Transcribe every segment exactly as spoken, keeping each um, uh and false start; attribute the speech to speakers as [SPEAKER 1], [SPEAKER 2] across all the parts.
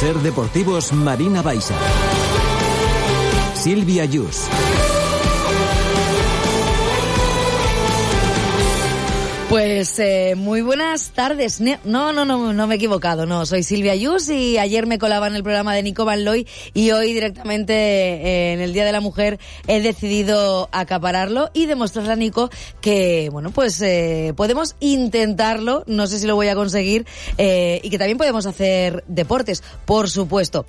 [SPEAKER 1] Ser Deportivos Marina Baixa. Silvia Yus.
[SPEAKER 2] Pues eh, muy buenas tardes. No, no, no, no me he equivocado. No, soy Silvia Yus y ayer me colaba en el programa de Nico Van Looy y hoy directamente eh, en el Día de la Mujer he decidido acapararlo y demostrarle a Nico que, bueno, pues eh, podemos intentarlo, no sé si lo voy a conseguir, eh, y que también podemos hacer deportes, por supuesto.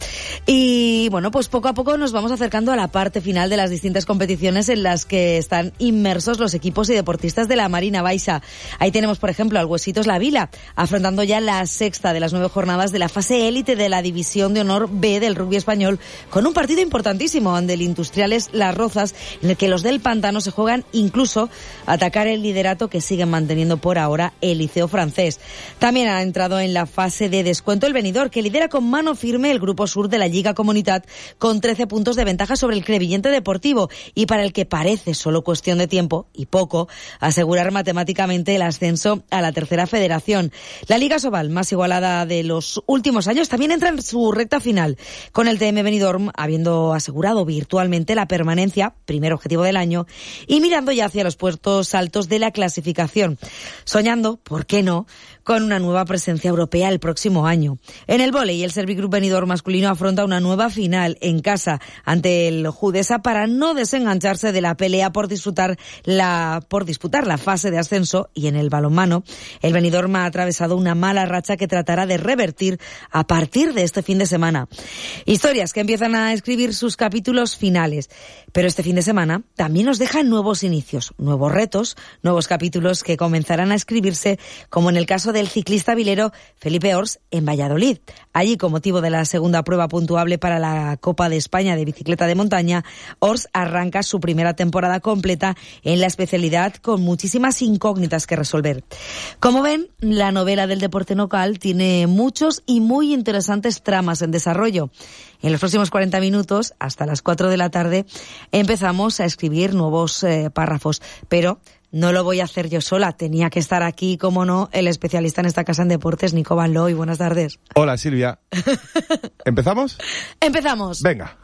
[SPEAKER 2] Y bueno, pues poco a poco nos vamos acercando a la parte final de las distintas competiciones en las que están inmersos los equipos y deportistas de la Marina Baixa. Ahí tenemos, por ejemplo, al Huesitos La Vila, afrontando ya la sexta de las nueve jornadas de la fase élite de la División de Honor B del rugby español, con un partido importantísimo ante el Industriales Las Rozas, en el que los del Pantano se juegan incluso a atacar el liderato que siguen manteniendo por ahora el Liceo Francés. También ha entrado en la fase de descuento el Benidorm, que lidera con mano firme el Grupo Sur de la Lliga Comunitat, con trece puntos de ventaja sobre el Crevillente Deportivo, y para el que parece solo cuestión de tiempo, y poco, asegurar matemáticamente el ascenso a la tercera federación. La Liga Sobal, más igualada de los últimos años, también entra en su recta final, con el T M Benidorm habiendo asegurado virtualmente la permanencia, primer objetivo del año, y mirando ya hacia los puestos altos de la clasificación, soñando, ¿por qué no?, con una nueva presencia europea el próximo año. En el vóley, el Servigroup Benidorm masculino afronta una nueva final en casa ante el Judesa para no desengancharse de la pelea por disfrutar la por disputar la fase de ascenso. Y en el balonmano, el Benidorm ha atravesado una mala racha que tratará de revertir a partir de este fin de semana. Historias que empiezan a escribir sus capítulos finales, pero este fin de semana también nos dejan nuevos inicios, nuevos retos, nuevos capítulos que comenzarán a escribirse, como en el caso del ciclista vilero Felipe Ors en Valladolid. Allí, con motivo de la segunda prueba puntuable para la Copa de España de bicicleta de montaña, Ors arranca su primera temporada completa en la especialidad con muchísimas incógnitas que resolver. Como ven, la novela del deporte local tiene muchos y muy interesantes tramas en desarrollo. En los próximos cuarenta minutos, hasta las cuatro de la tarde, empezamos a escribir nuevos eh, párrafos, pero no lo voy a hacer yo sola. Tenía que estar aquí, como no, el especialista en esta casa en deportes, Nico Van Looy. Buenas tardes.
[SPEAKER 3] Hola, Silvia. ¿Empezamos?
[SPEAKER 2] Empezamos.
[SPEAKER 3] Venga.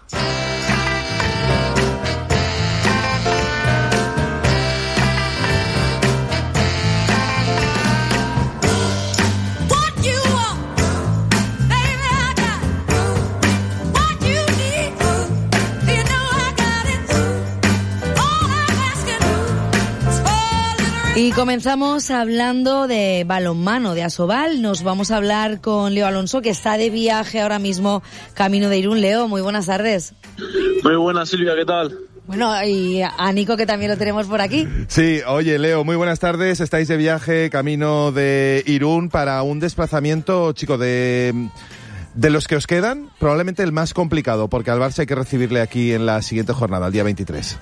[SPEAKER 2] Y comenzamos hablando de balonmano, de Asobal. Nos vamos a hablar con Leo Alonso, que está de viaje ahora mismo camino de Irún. Leo, muy buenas tardes.
[SPEAKER 4] Muy buenas, Silvia, ¿qué tal?
[SPEAKER 2] Bueno, y a Nico, que también lo tenemos por aquí.
[SPEAKER 3] Sí, oye, Leo, muy buenas tardes. Estáis de viaje camino de Irún para un desplazamiento, chico, de... de los que os quedan, probablemente el más complicado, porque al Barça hay que recibirle aquí en la siguiente jornada, el día veintitrés.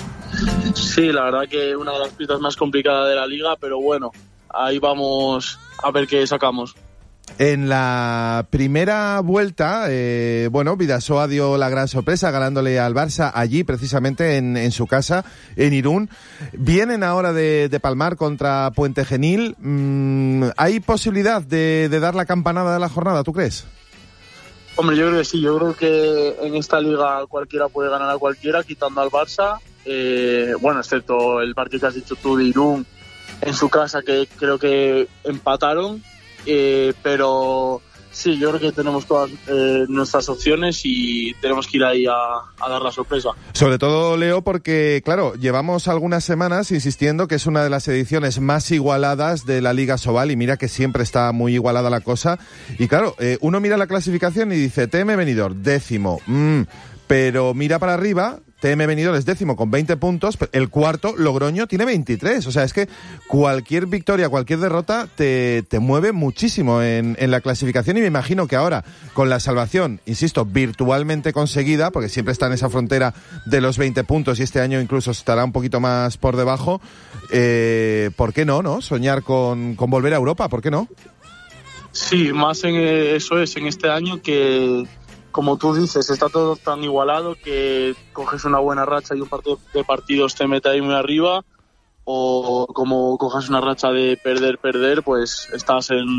[SPEAKER 4] Sí, la verdad que una de las pistas más complicadas de la liga, pero bueno, ahí vamos a ver qué sacamos.
[SPEAKER 3] En la primera vuelta, eh, bueno, Bidasoa dio la gran sorpresa ganándole al Barça allí, precisamente en, en su casa, en Irún. Vienen ahora de, de palmar contra Puente Genil. Mm, ¿hay posibilidad de, de dar la campanada de la jornada, tú crees?
[SPEAKER 4] Hombre, yo creo que sí. Yo creo que en esta liga cualquiera puede ganar a cualquiera, quitando al Barça. Eh, bueno, excepto el partido que has dicho tú de Irún en su casa, que creo que empataron. Eh, pero sí, yo creo que tenemos todas eh, nuestras opciones y tenemos que ir ahí a, a dar la sorpresa. Sobre
[SPEAKER 3] todo, Leo, porque, claro, llevamos algunas semanas insistiendo que es una de las ediciones más igualadas de la Liga Sobal, y mira que siempre está muy igualada la cosa. Y claro, eh, uno mira la clasificación y dice T M Benidorm, décimo, mm, pero mira para arriba, T M Benidorm es décimo con veinte puntos, el cuarto, Logroño, tiene veintitrés. O sea, es que cualquier victoria, cualquier derrota te, te mueve muchísimo en, en la clasificación, y me imagino que ahora, con la salvación, insisto, virtualmente conseguida, porque siempre está en esa frontera de los veinte puntos y este año incluso estará un poquito más por debajo, eh, ¿por qué no, no? Soñar con, con volver a Europa, ¿por qué no?
[SPEAKER 4] Sí, más en eso es, en este año que... Como tú dices, está todo tan igualado que coges una buena racha y un par de partidos te mete ahí muy arriba, o como cojas una racha de perder, perder, pues estás en